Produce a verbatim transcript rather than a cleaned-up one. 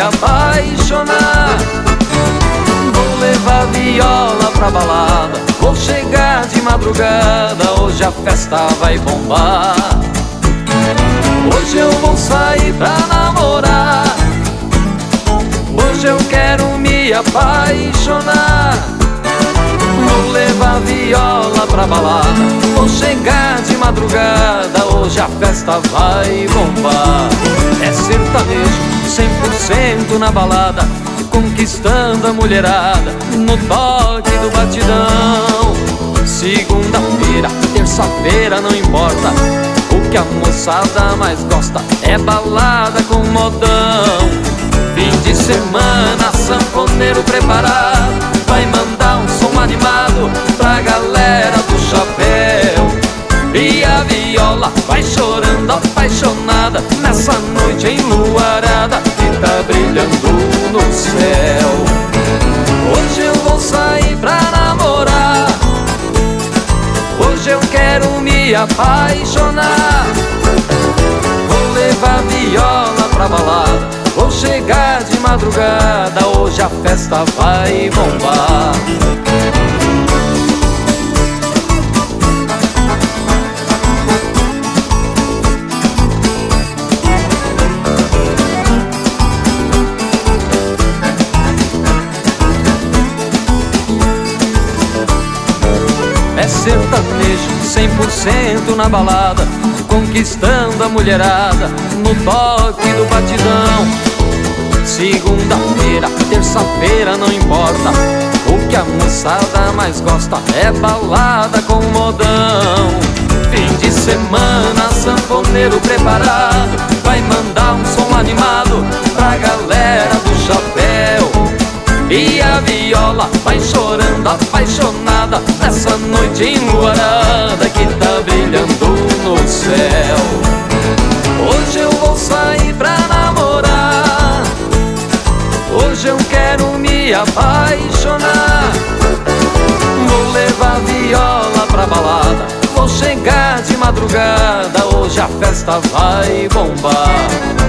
apaixonar. Vou levar viola pra balada, vou chegar de madrugada, hoje a festa vai bombar. Hoje eu vou sair pra namorar, hoje eu quero me apaixonar. Vou levar viola pra balada, vou chegar de madrugada, hoje a festa vai bombar. É sertanejo, cem por cento na balada, conquistando a mulherada, no toque do batidão. Segunda-feira, terça-feira, não importa, o que a moçada mais gosta é balada com modão. Fim de semana, sanfoneiro preparado, vai mandar um som animado pra galera do chapéu. E a viola vai chorando apaixonada nessa noite enluarada que tá brilhando no céu. Hoje eu vou sair pra namorar, hoje eu quero me apaixonar. Vou levar viola pra balada, vou chegar de madrugada, hoje a festa vai bombar. É sertanejo, cem por cento na balada, conquistando a mulherada, no toque do batidão. Segunda-feira, terça-feira, não importa, o que a moçada mais gosta é balada com modão. Fim de semana, sanfoneiro preparado, vai mandar um som animado pra galera do chapéu. E a viola vai chorando apaixonada nessa noite enluarada que tá brilhando no céu. Hoje eu vou sair pra namorar, hoje eu quero me apaixonar. Vou levar viola pra balada, vou chegar de madrugada, hoje a festa vai bombar.